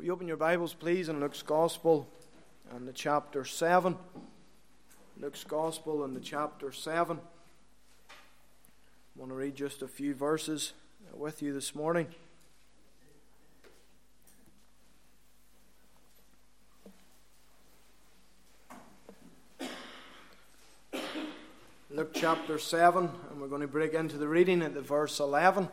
Will you open your Bibles, please, in Luke's Gospel and the chapter 7. Luke's Gospel and the chapter 7. I want to read just a few verses with you this morning. Luke chapter 7, and we're going to break into the reading at the verse 11.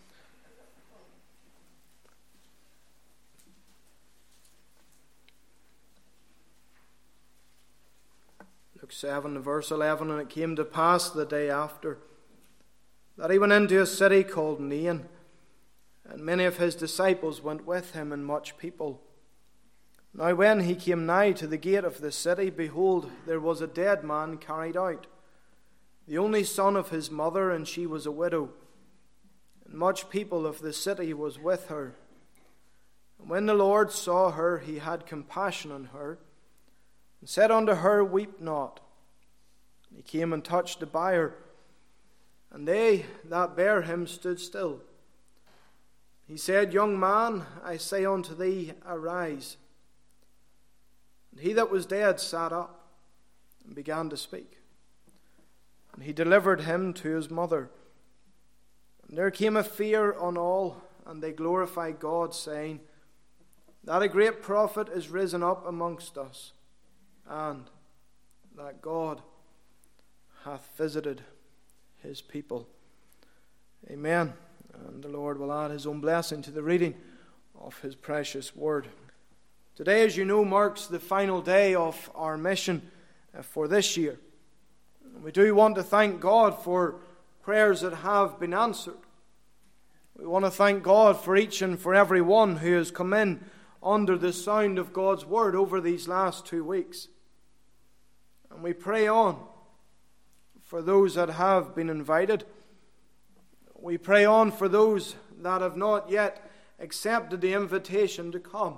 Luke 7, verse 11, and it came to pass the day after that he went into a city called Nain, and many of his disciples went with him, and much people. Now when he came nigh to the gate of the city, behold, there was a dead man carried out, the only son of his mother, and she was a widow. And much people of the city was with her. And when the Lord saw her, he had compassion on her, and said unto her, Weep not. And he came and touched the bier, and they that bare him stood still. He said, Young man, I say unto thee, arise. And he that was dead sat up, and began to speak. And he delivered him to his mother. And there came a fear on all, and they glorified God, saying, That a great prophet is risen up amongst us, and that God hath visited his people. Amen. And the Lord will add his own blessing to the reading of his precious word. Today, as you know, marks the final day of our mission for this year. We do want to thank God for prayers that have been answered. We want to thank God for each and for every one who has come in under the sound of God's word over these last 2 weeks. And we pray on for those that have been invited. We pray on for those that have not yet accepted the invitation to come.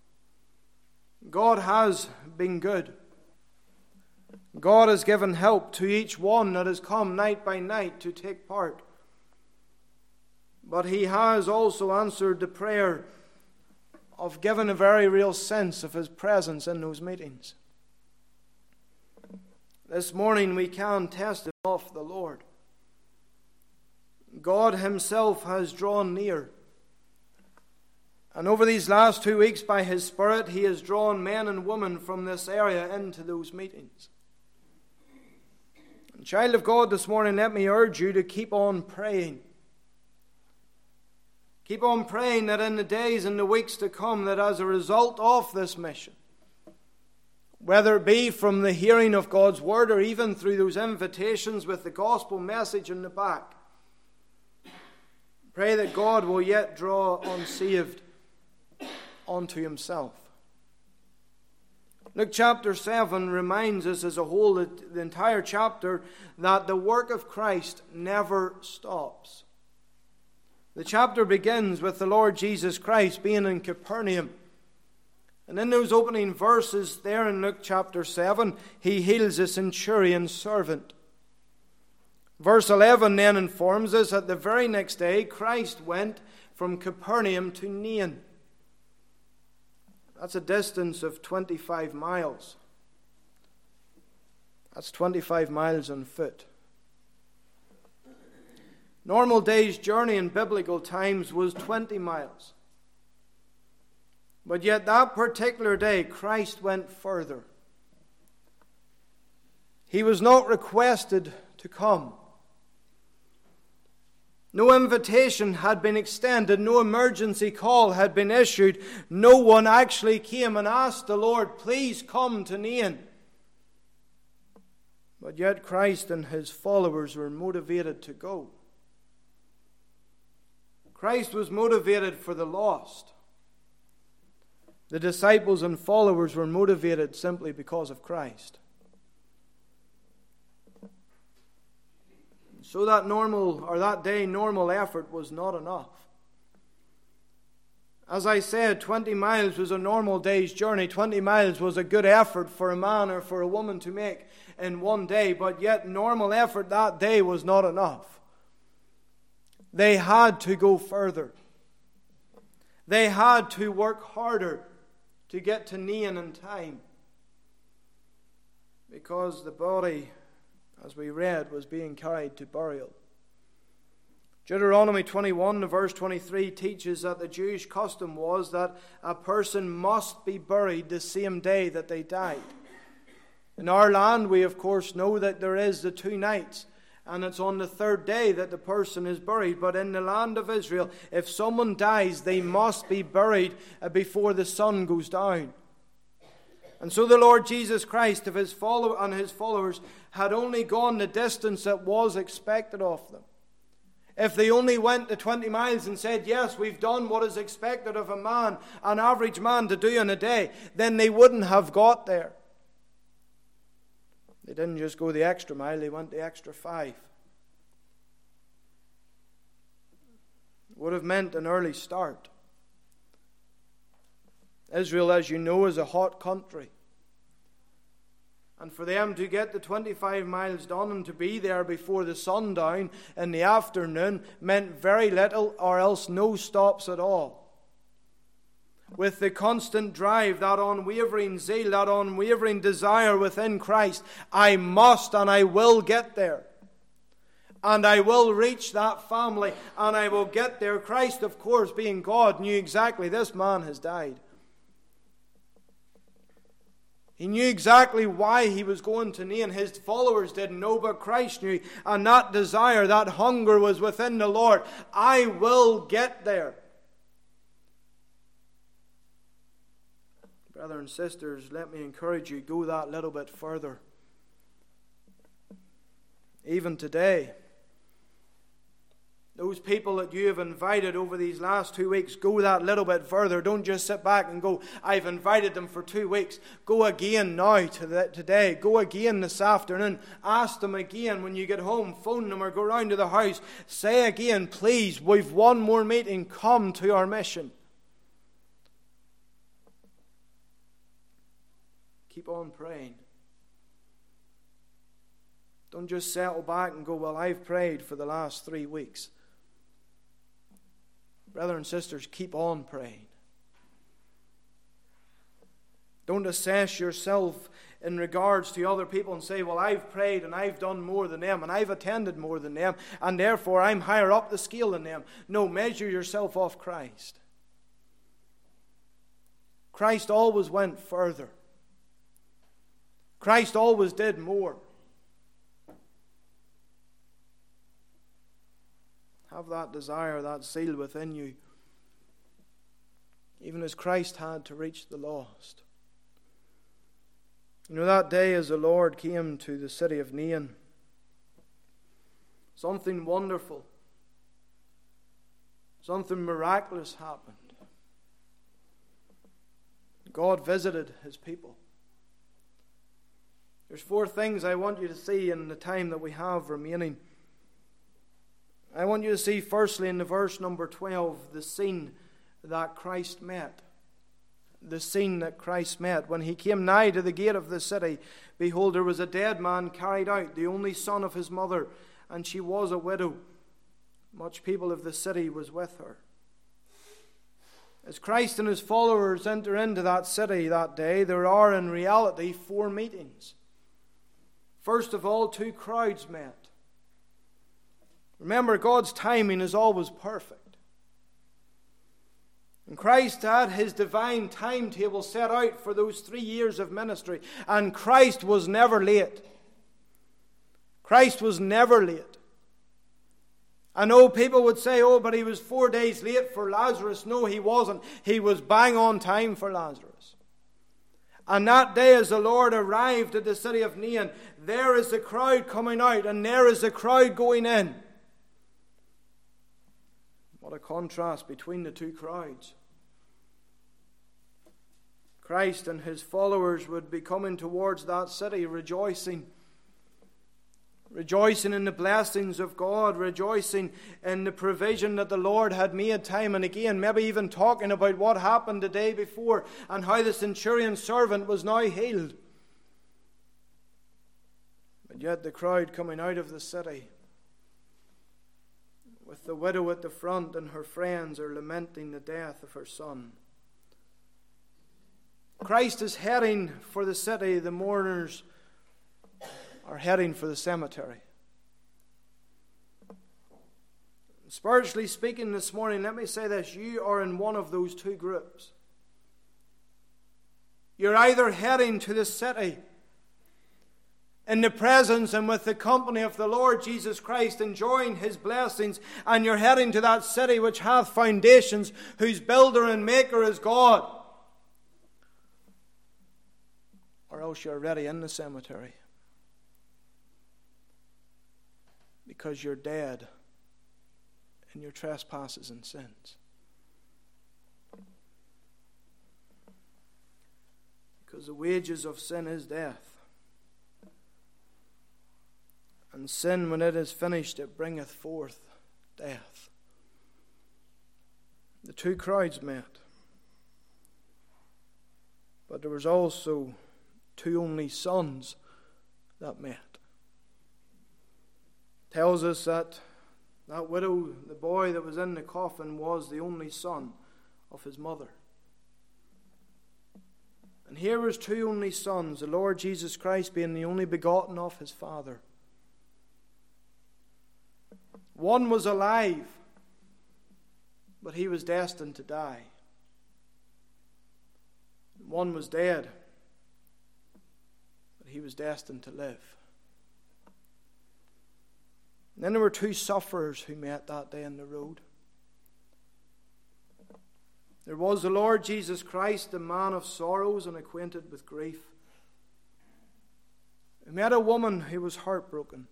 God has been good. God has given help to each one that has come night by night to take part. But he has also answered the prayer of giving a very real sense of his presence in those meetings. This morning we can testify of the Lord. God himself has drawn near. And over these last 2 weeks, by his Spirit, he has drawn men and women from this area into those meetings. And child of God, this morning, let me urge you to keep on praying. Keep on praying that in the days and the weeks to come, that as a result of this mission, whether it be from the hearing of God's word or even through those invitations with the gospel message in the back, pray that God will yet draw unsaved unto himself. Luke chapter 7 reminds us as a whole, the entire chapter, that the work of Christ never stops. The chapter begins with the Lord Jesus Christ being in Capernaum. And in those opening verses there in Luke chapter 7, he heals a centurion's servant. Verse 11 then informs us that the very next day Christ went from Capernaum to Nain. That's a distance of 25 miles. That's 25 miles on foot. Normal day's journey in biblical times was 20 miles. But yet that particular day, Christ went further. He was not requested to come. No invitation had been extended. No emergency call had been issued. No one actually came and asked the Lord, please come to Nain. But yet Christ and his followers were motivated to go. Christ was motivated for the lost. The disciples and followers were motivated simply because of Christ. So that day normal effort was not enough. As I said, 20 miles was a normal day's journey. 20 miles was a good effort for a man or for a woman to make in one day, but yet normal effort that day was not enough. They had to go further. They had to work harder to get to Nain in time, because the body, as we read, was being carried to burial. Deuteronomy 21, verse 23, teaches that the Jewish custom was that a person must be buried the same day that they died. In our land, we of course know that there is the 2 nights, and it's on the 3rd day that the person is buried. But in the land of Israel, if someone dies, they must be buried before the sun goes down. And so the Lord Jesus Christ and his followers had only gone the distance that was expected of them. If they only went the 20 miles and said, yes, we've done what is expected of a man, an average man, to do in a day, then they wouldn't have got there. They didn't just go the extra mile, they went the extra 5. It would have meant an early start. Israel, as you know, is a hot country. And for them to get the 25 miles done and to be there before the sundown in the afternoon meant very little or else no stops at all. With the constant drive, that unwavering zeal, that unwavering desire within Christ, I must and I will get there. And I will reach that family and I will get there. Christ, of course, being God, knew exactly this man has died. He knew exactly why he was going to Nain. His followers didn't know, but Christ knew. And that desire, that hunger was within the Lord. I will get there. Brothers and sisters, let me encourage you, go that little bit further. Even today, those people that you have invited over these last 2 weeks, go that little bit further. Don't just sit back and go, I've invited them for 2 weeks. Go again now, today. Go again this afternoon. Ask them again when you get home. Phone them or go round to the house. Say again, please, we've one more meeting. Come to our mission. Keep on praying. Don't just settle back and go, well, I've prayed for the last 3 weeks. Brothers and sisters, keep on praying. Don't assess yourself in regards to other people and say, well, I've prayed and I've done more than them and I've attended more than them and therefore I'm higher up the scale than them. No, measure yourself off Christ. Christ always went further. Christ always did more. Have that desire, that zeal within you, even as Christ had to reach the lost. You know, that day as the Lord came to the city of Nain, something wonderful, something miraculous happened. God visited his people. There's 4 things I want you to see in the time that we have remaining. I want you to see firstly in the verse number 12 the scene that Christ met. The scene that Christ met. When he came nigh to the gate of the city, behold, there was a dead man carried out, the only son of his mother, and she was a widow. Much people of the city was with her. As Christ and his followers enter into that city that day, there are in reality 4 meetings. First of all, 2 crowds met. Remember, God's timing is always perfect. And Christ had his divine timetable set out for those 3 years of ministry. And Christ was never late. Christ was never late. I know people would say, oh, but he was 4 days late for Lazarus. No, he wasn't. He was bang on time for Lazarus. And that day as the Lord arrived at the city of Nain, there is the crowd coming out and there is the crowd going in. What a contrast between the 2 crowds. Christ and his followers would be coming towards that city rejoicing. Rejoicing in the blessings of God, rejoicing in the provision that the Lord had made time and again, maybe even talking about what happened the day before and how the centurion's servant was now healed. But yet the crowd coming out of the city with with the widow at the front, and her friends are lamenting the death of her son. Christ is heading for the city. The mourners are heading for the cemetery. Spiritually speaking this morning, let me say this. You are in one of those two groups. You're either heading to the city in the presence and with the company of the Lord Jesus Christ, enjoying His blessings, and you're heading to that city which hath foundations, whose builder and maker is God. Or else you're already in the cemetery, because you're dead in your trespasses and sins. Because the wages of sin is death. And sin, when it is finished, it bringeth forth death. The two crowds met. But there was also two only sons that met. Tells us that widow, the boy that was in the coffin, was the only son of his mother. And here was two only sons, the Lord Jesus Christ being the only begotten of His Father. One was alive, but he was destined to die. One was dead, but he was destined to live. And then there were two sufferers who met that day on the road. There was the Lord Jesus Christ, the man of sorrows and acquainted with grief. He met a woman who was heartbroken.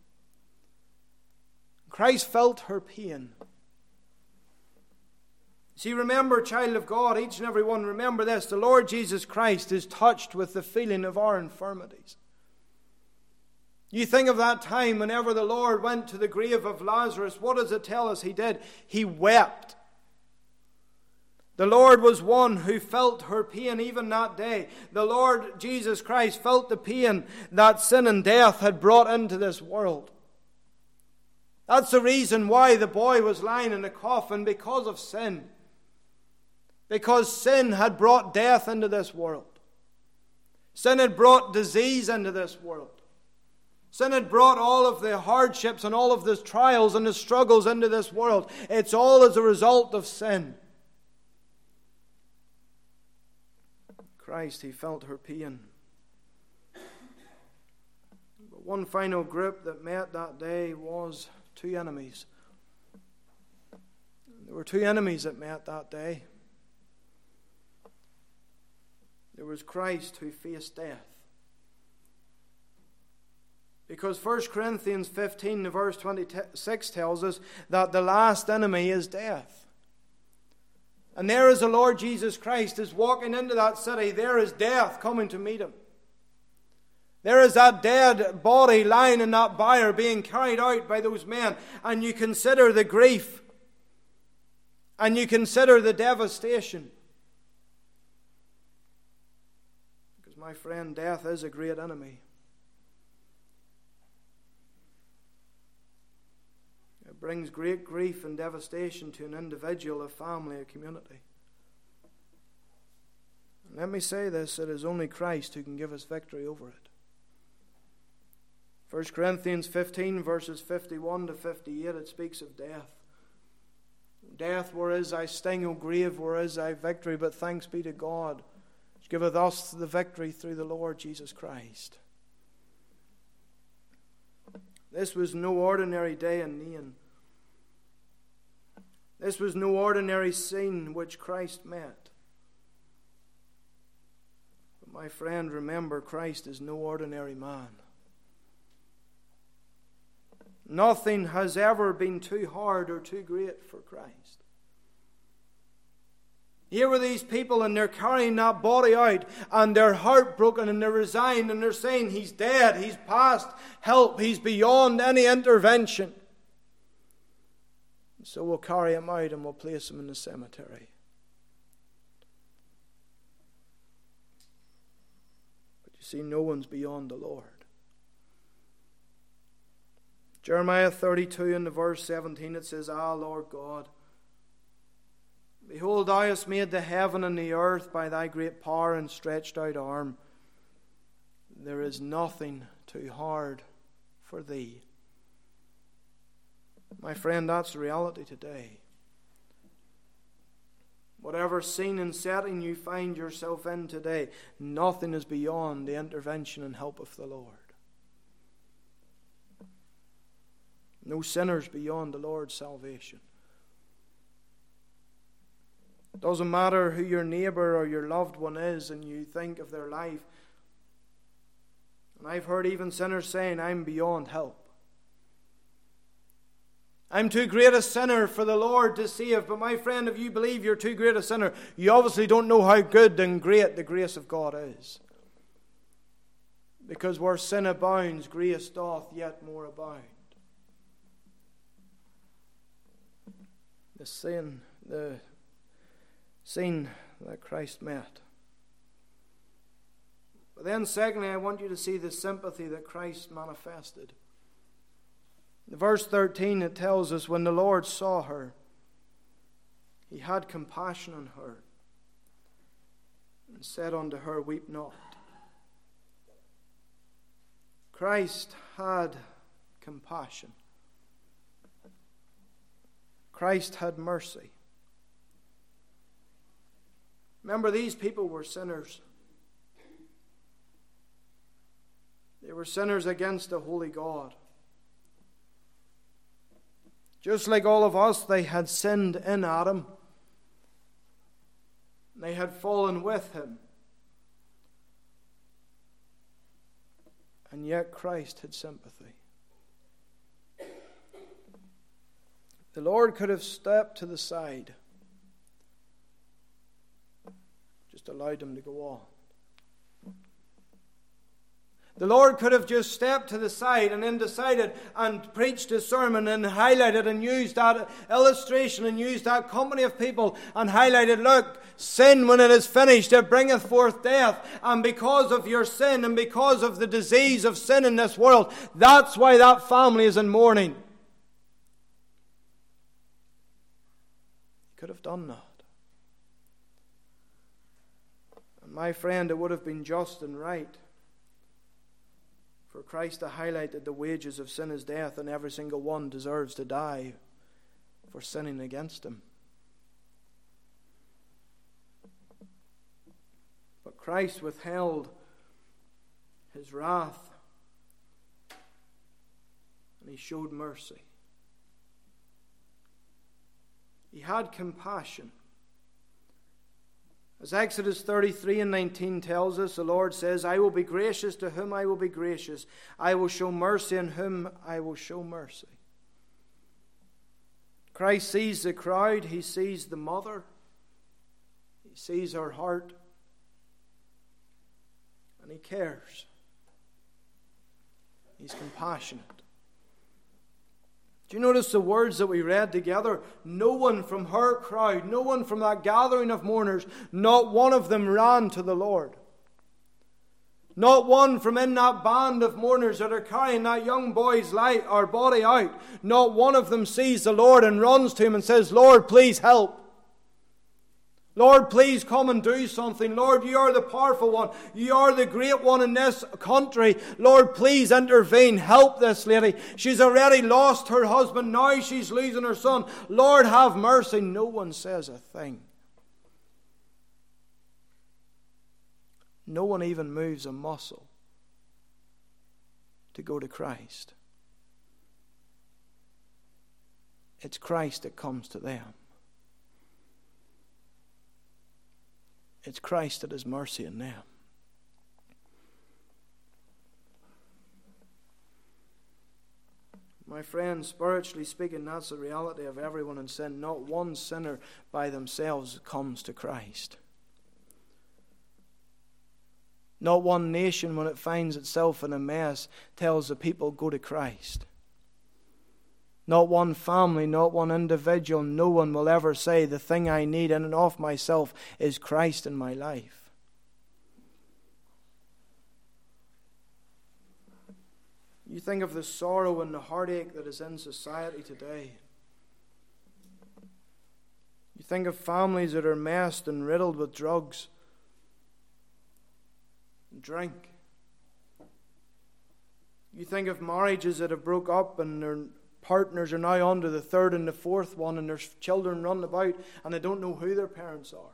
Christ felt her pain. See, remember, child of God, each and every one, remember this. The Lord Jesus Christ is touched with the feeling of our infirmities. You think of that time whenever the Lord went to the grave of Lazarus. What does it tell us He did? He wept. The Lord was one who felt her pain even that day. The Lord Jesus Christ felt the pain that sin and death had brought into this world. That's the reason why the boy was lying in a coffin, because of sin. Because sin had brought death into this world. Sin had brought disease into this world. Sin had brought all of the hardships and all of the trials and the struggles into this world. It's all as a result of sin. Christ, He felt her pain. But one final group that met that day was two enemies. There were two enemies that met that day. There was Christ who faced death. Because 1 Corinthians 15, verse 26 tells us that the last enemy is death. And there is the Lord Jesus Christ is walking into that city. There is death coming to meet Him. There is that dead body lying in that byre being carried out by those men. And you consider the grief. And you consider the devastation. Because, my friend, death is a great enemy. It brings great grief and devastation to an individual, a family, a community. And let me say this, it is only Christ who can give us victory over it. 1 Corinthians 15, verses 51 to 58, it speaks of death. Death, where is thy sting, O grave, where is thy victory? But thanks be to God, which giveth us the victory through the Lord Jesus Christ. This was no ordinary day in Nain. This was no ordinary scene which Christ met. But my friend, remember, Christ is no ordinary man. Nothing has ever been too hard or too great for Christ. Here were these people, and they're carrying that body out, and they're heartbroken, and they're resigned, and they're saying, He's dead, He's past help, He's beyond any intervention. So we'll carry Him out and we'll place Him in the cemetery. But you see, no one's beyond the Lord. Jeremiah 32 in the verse 17, it says, Ah, Lord God, behold, thou hast made the heaven and the earth by thy great power and stretched out arm. There is nothing too hard for thee. My friend, that's the reality today. Whatever scene and setting you find yourself in today, nothing is beyond the intervention and help of the Lord. No sinners beyond the Lord's salvation. It doesn't matter who your neighbor or your loved one is and you think of their life. And I've heard even sinners saying, I'm beyond help. I'm too great a sinner for the Lord to save. But my friend, if you believe you're too great a sinner, you obviously don't know how good and great the grace of God is. Because where sin abounds, grace doth yet more abound. The scene that Christ met. But then secondly, I want you to see the sympathy that Christ manifested. In verse 13 it tells us, when the Lord saw her, he had compassion on her and said unto her, Weep not. Christ had compassion. Christ had mercy. Remember, these people were sinners. They were sinners against a holy God. Just like all of us, they had sinned in Adam. They had fallen with him. And yet Christ had sympathy. The Lord could have stepped to the side, just allowed them to go on. The Lord could have just stepped to the side and then decided and preached a sermon and highlighted and used that illustration and used that company of people and highlighted, look, sin when it is finished, it bringeth forth death. And because of your sin and because of the disease of sin in this world, that's why that family is in mourning. Could have done that. And my friend, it would have been just and right for Christ to highlight that the wages of sin is death and every single one deserves to die for sinning against him. But Christ withheld his wrath and he showed mercy. He had compassion. As Exodus 33 and 19 tells us, the Lord says, I will be gracious to whom I will be gracious. I will show mercy on whom I will show mercy. Christ sees the crowd. He sees the mother. He sees her heart. And he cares. He's compassionate. Do you notice the words that we read together? No one from her crowd, no one from that gathering of mourners, not one of them ran to the Lord. Not one from in that band of mourners that are carrying that young boy's light or body out, not one of them sees the Lord and runs to him and says, Lord, please help. Lord, please come and do something. Lord, you are the powerful one. You are the great one in this country. Lord, please intervene. Help this lady. She's already lost her husband. Now she's losing her son. Lord, have mercy. No one says a thing. No one even moves a muscle to go to Christ. It's Christ that comes to them. It's Christ that has mercy on them. My friends, spiritually speaking, that's the reality of everyone in sin. Not one sinner by themselves comes to Christ. Not one nation, when it finds itself in a mess, tells the people, go to Christ. Not one family, not one individual, no one will ever say the thing I need in and of myself is Christ in my life. You think of the sorrow and the heartache that is in society today. You think of families that are messed and riddled with drugs and drink. You think of marriages that have broke up and their partners are now on to the third and the fourth one, and there's children running about and they don't know who their parents are.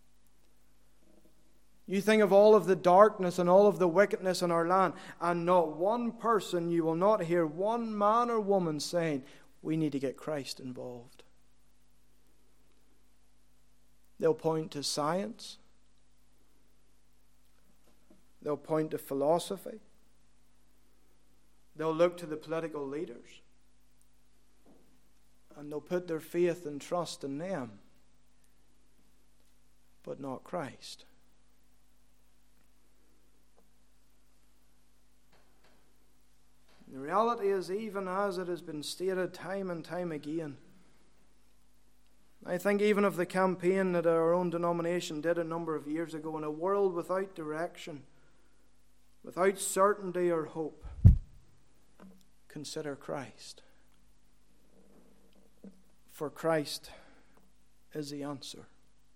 You think of all of the darkness and all of the wickedness in our land, and not one person, you will not hear one man or woman saying, we need to get Christ involved. They'll point to science. They'll point to philosophy. They'll look to the political leaders. And they'll put their faith and trust in them, but not Christ. The reality is, even as it has been stated time and time again, I think even of the campaign that our own denomination did a number of years ago, in a world without direction, without certainty or hope, consider Christ. For Christ is the answer.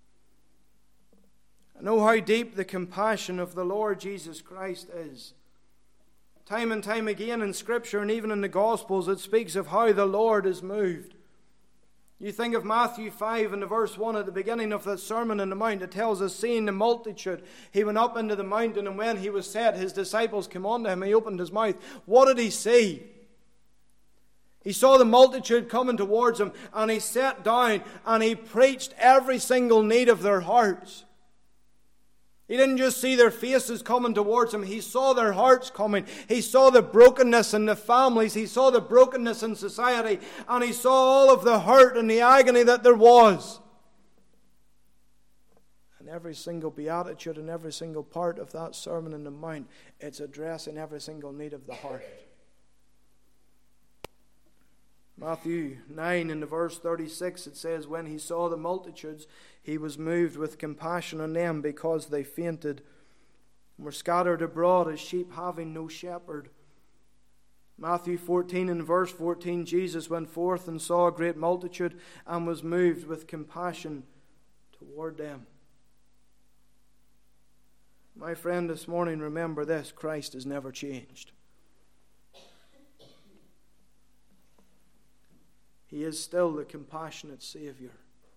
I know how deep the compassion of the Lord Jesus Christ is. Time and time again in Scripture and even in the Gospels, it speaks of how the Lord is moved. You think of Matthew 5 and the verse 1 at the beginning of the Sermon on the Mount. It tells us, seeing the multitude, he went up into the mountain, and when he was set, his disciples came unto him. He opened his mouth. What did he see? He saw the multitude coming towards him, and he sat down and he preached every single need of their hearts. He didn't just see their faces coming towards him. He saw their hearts coming. He saw the brokenness in the families. He saw the brokenness in society. And he saw all of the hurt and the agony that there was. And every single beatitude and every single part of that Sermon on the Mount, it's addressing every single need of the heart. Matthew 9 in the verse 36, it says, when he saw the multitudes, he was moved with compassion on them, because they fainted and were scattered abroad as sheep having no shepherd. Matthew 14 and verse 14, Jesus went forth and saw a great multitude and was moved with compassion toward them. My friend, this morning, remember this: Christ has never changed. He is still the compassionate Savior.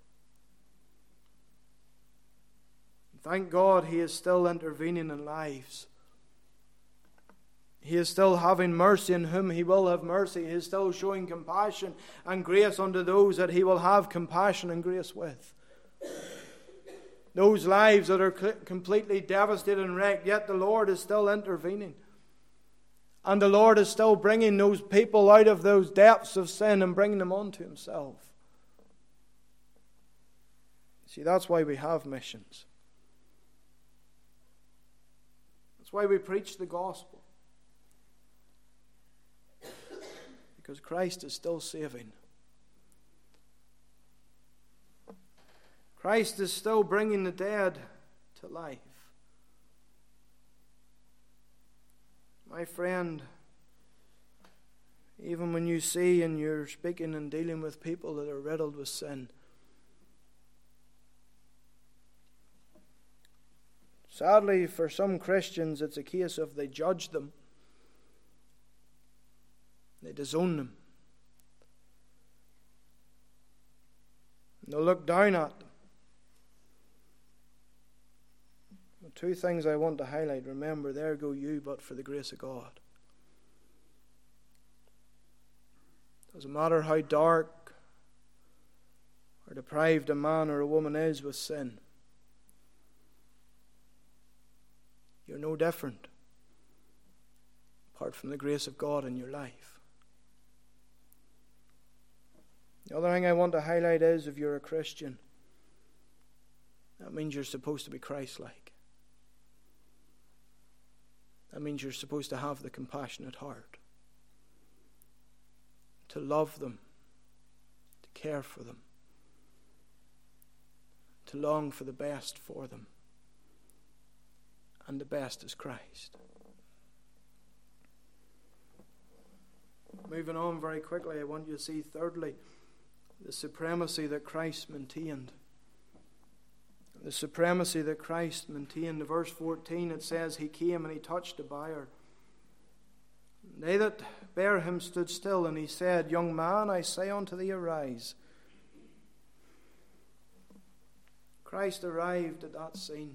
Thank God he is still intervening in lives. He is still having mercy on whom he will have mercy. He is still showing compassion and grace unto those that he will have compassion and grace with. Those lives that are completely devastated and wrecked, yet the Lord is still intervening. And the Lord is still bringing those people out of those depths of sin and bringing them unto himself. See, that's why we have missions. That's why we preach the gospel. Because Christ is still saving. Christ is still bringing the dead to life. My friend, even when you see and you're speaking and dealing with people that are riddled with sin, sadly for some Christians it's a case of they judge them, they disown them, and they'll look down at them. Two things I want to highlight. Remember, there go you, but for the grace of God. Doesn't matter how dark or deprived a man or a woman is with sin. You're no different apart from the grace of God in your life. The other thing I want to highlight is, if you're a Christian, that means you're supposed to be Christ-like. That means you're supposed to have the compassionate heart, to love them, to care for them, to long for the best for them. And the best is Christ. Moving on very quickly, I want you to see thirdly the supremacy that Christ maintained. The supremacy that Christ maintained. In verse 14 it says, He came and He touched the bier. They that bare him stood still, and He said, Young man, I say unto thee, arise. Christ arrived at that scene.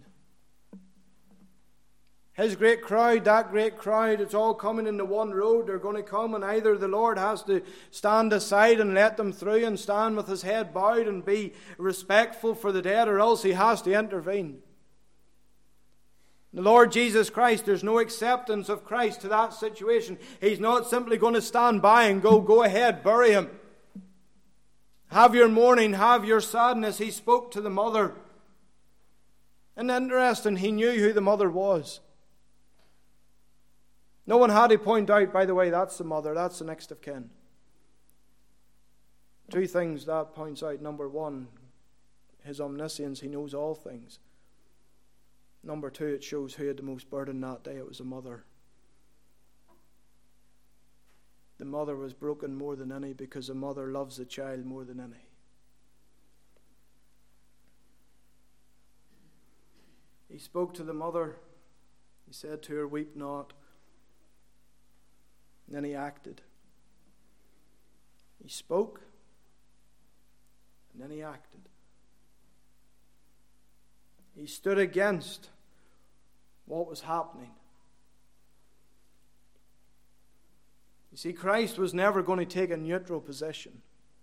His great crowd, that great crowd, it's all coming in the one road. They're going to come, and either the Lord has to stand aside and let them through and stand with His head bowed and be respectful for the dead, or else He has to intervene. The Lord Jesus Christ, there's no acceptance of Christ to that situation. He's not simply going to stand by and go ahead, bury him. Have your mourning, have your sadness. He spoke to the mother. And interesting, He knew who the mother was. No one had to point out, by the way, that's the mother, that's the next of kin. Two things that points out. Number one, His omniscience, He knows all things. Number two, it shows who had the most burden that day. It was the mother. The mother was broken more than any, because the mother loves the child more than any. He spoke to the mother. He said to her, Weep not. And then He acted. He spoke, and then He acted. He stood against what was happening. You see, Christ was never going to take a neutral position.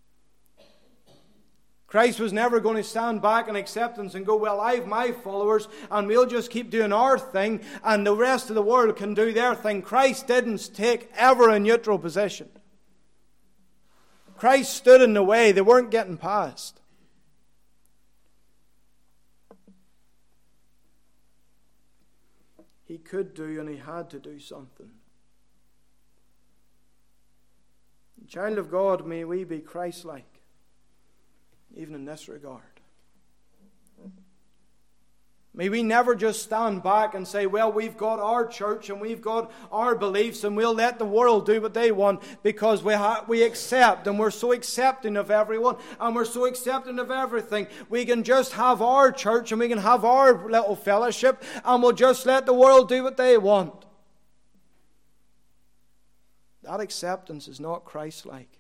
Christ was never going to stand back in acceptance and go, well, I've my followers and we'll just keep doing our thing and the rest of the world can do their thing. Christ didn't take ever a neutral position. Christ stood in the way. They weren't getting past. He could do and He had to do something. Child of God, may we be Christ-like, even in this regard. May we never just stand back and say, well, we've got our church and we've got our beliefs and we'll let the world do what they want, because we accept, and we're so accepting of everyone and we're so accepting of everything. We can just have our church and we can have our little fellowship and we'll just let the world do what they want. That acceptance is not Christ-like.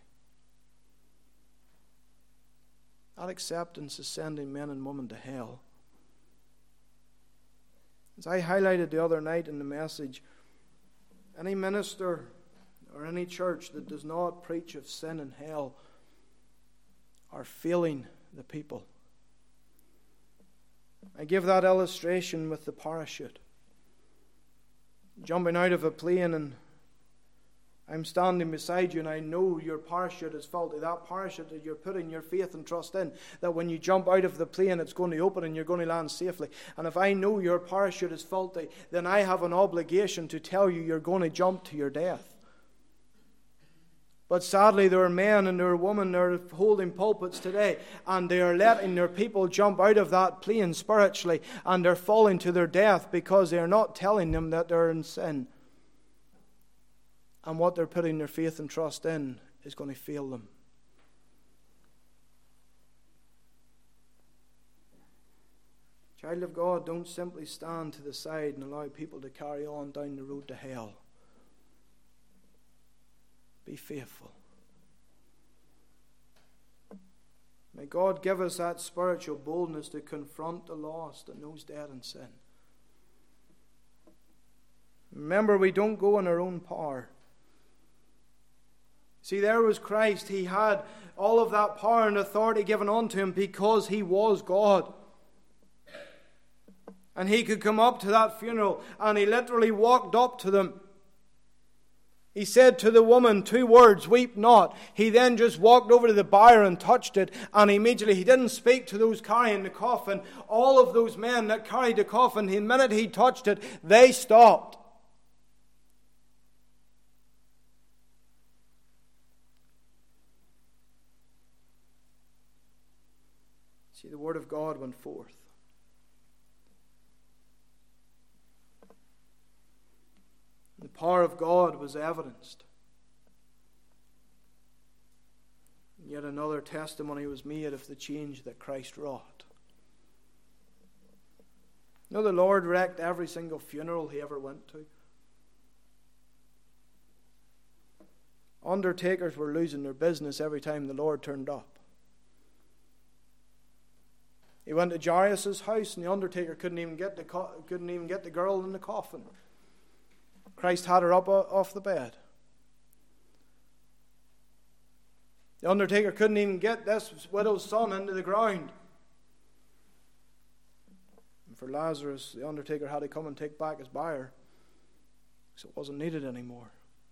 That acceptance is sending men and women to hell. As I highlighted the other night in the message, any minister or any church that does not preach of sin and hell are failing the people. I give that illustration with the parachute. Jumping out of a plane, and I'm standing beside you and I know your parachute is faulty. That parachute that you're putting your faith and trust in, that when you jump out of the plane it's going to open and you're going to land safely. And if I know your parachute is faulty, then I have an obligation to tell you you're going to jump to your death. But sadly there are men and there are women that are holding pulpits today and they are letting their people jump out of that plane spiritually and they're falling to their death because they are not telling them that they're in sin. And what they're putting their faith and trust in is going to fail them. Child of God, don't simply stand to the side and allow people to carry on down the road to hell. Be faithful. May God give us that spiritual boldness to confront the lost and those dead in sin. Remember, we don't go in our own power. See, there was Christ. He had all of that power and authority given unto him because he was God. And he could come up to that funeral and he literally walked up to them. He said to the woman 2 words, weep not. He then just walked over to the bier and touched it, and immediately he didn't speak to those carrying the coffin. All of those men that carried the coffin, the minute he touched it, they stopped. See, the word of God went forth. The power of God was evidenced. Yet another testimony was made of the change that Christ wrought. You know, the Lord wrecked every single funeral he ever went to. Undertakers were losing their business every time the Lord turned up. He went to Jairus' house, and the undertaker couldn't even get the girl in the coffin. Christ had her up off the bed. The undertaker couldn't even get this widow's son into the ground. And for Lazarus, the undertaker had to come and take back his bier, because it wasn't needed anymore.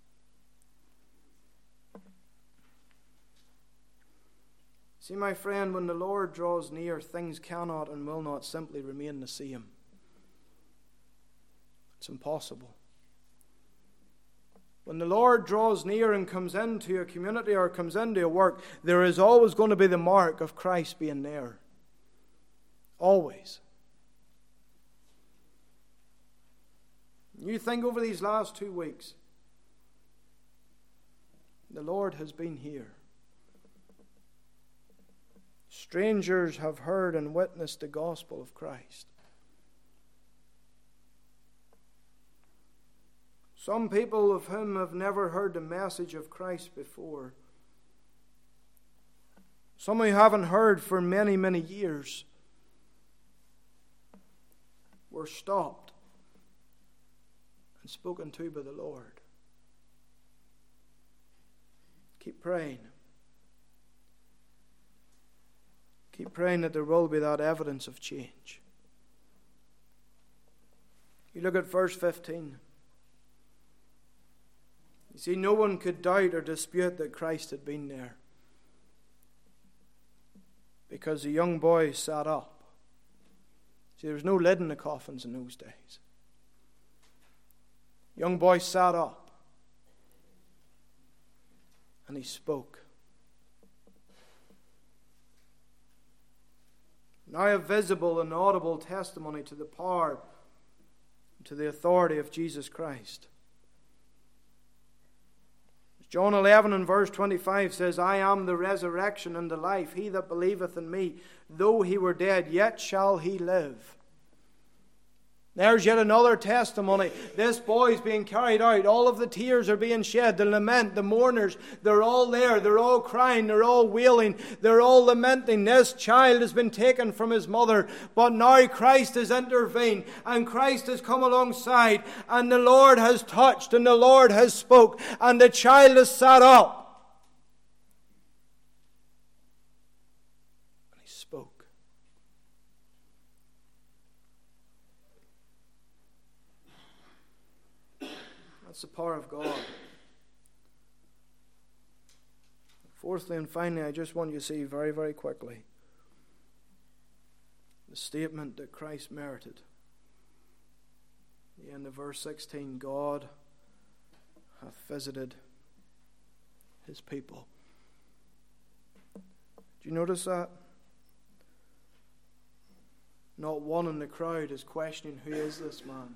See, my friend, when the Lord draws near, things cannot and will not simply remain the same. It's impossible. When the Lord draws near and comes into a community or comes into a work, there is always going to be the mark of Christ being there. Always. You think over these last 2 weeks, the Lord has been here. Strangers have heard and witnessed the gospel of Christ. Some people of whom have never heard the message of Christ before. Some who haven't heard for many, many years were stopped and spoken to by the Lord. Keep praying. Keep praying that there will be that evidence of change. You look at verse 15. You see, no one could doubt or dispute that Christ had been there, because the young boy sat up. See, there was no lid in the coffins in those days. Young boy sat up and he spoke. Now a visible and audible testimony to the power, to the authority of Jesus Christ. John 11 and verse 25 says, I am the resurrection and the life. He that believeth in me, though he were dead, yet shall he live. There's yet another testimony. This boy's being carried out. All of the tears are being shed. The lament, the mourners, they're all there. They're all crying. They're all wailing. They're all lamenting. This child has been taken from his mother. But now Christ has intervened. And Christ has come alongside. And the Lord has touched. And the Lord has spoke. And the child has sat up. And he spoke. That's the power of God. Fourthly and finally, I just want you to see very, very quickly the statement that Christ merited. The end of verse 16, God hath visited his people. Do you notice that? Not one in the crowd is questioning, who is this man?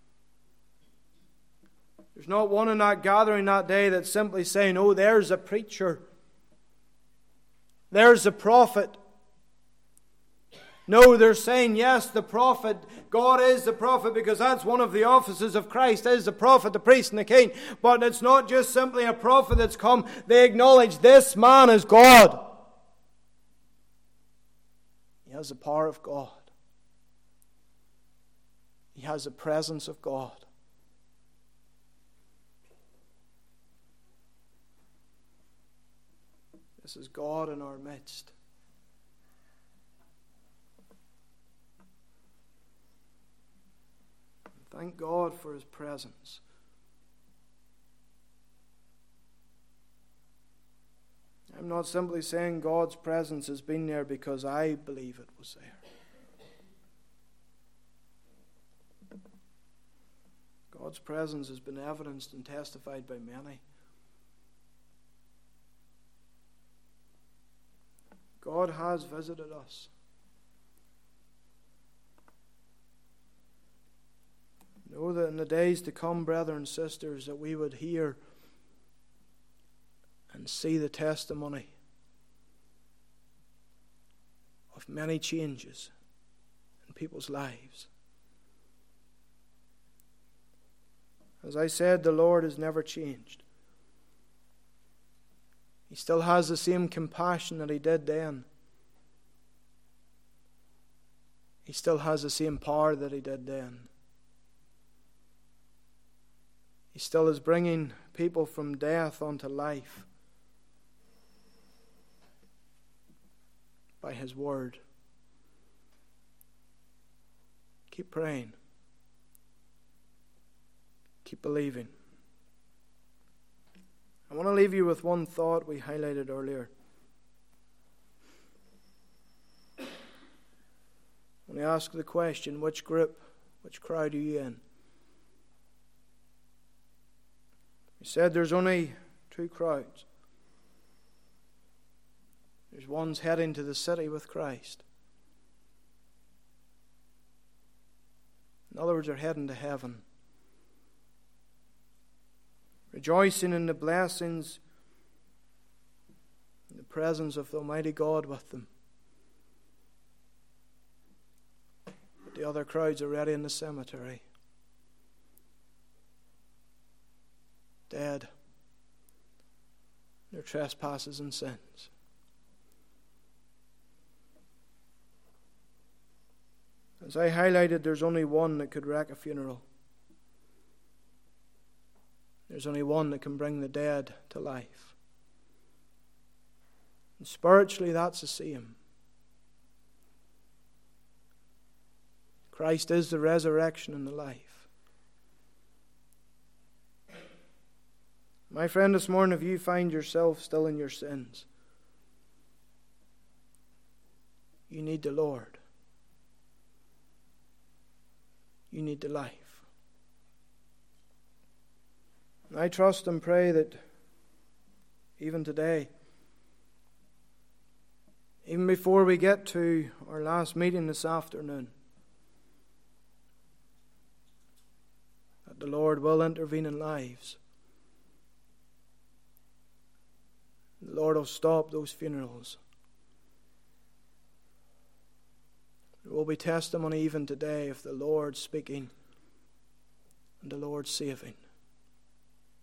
There's not one in that gathering that day that's simply saying, oh, there's a preacher. There's a prophet. No, they're saying, yes, the prophet. God is the prophet, because that's one of the offices of Christ, is the prophet, the priest, and the king. But it's not just simply a prophet that's come. They acknowledge this man is God. He has the power of God. He has the presence of God. This is God in our midst. Thank God for his presence. I'm not simply saying God's presence has been there because I believe it was there. God's presence has been evidenced and testified by many. God has visited us. Know that in the days to come, brethren and sisters, that we would hear and see the testimony many changes in people's lives. As I said, the Lord has never changed. He still has the same compassion that He did then. He still has the same power that He did then. He still is bringing people from death unto life by His word. Keep praying. Keep believing. I want to leave you with one thought we highlighted earlier. When I ask the question, which group, which crowd are you in? We said there's only two crowds. There's ones heading to the city with Christ. In other words, they're heading to heaven, rejoicing in the blessings and the presence of the Almighty God with them. But the other crowds are already in the cemetery, dead, their trespasses and sins. As I highlighted, there's only one that could wreck a funeral. There's only one that can bring the dead to life. And spiritually, that's the same. Christ is the resurrection and the life. My friend, this morning, if you find yourself still in your sins, you need the Lord. You need the life. And I trust and pray that even today, even before we get to our last meeting this afternoon, that the Lord will intervene in lives. The Lord will stop those funerals. There will be testimony even today of the Lord speaking and the Lord saving.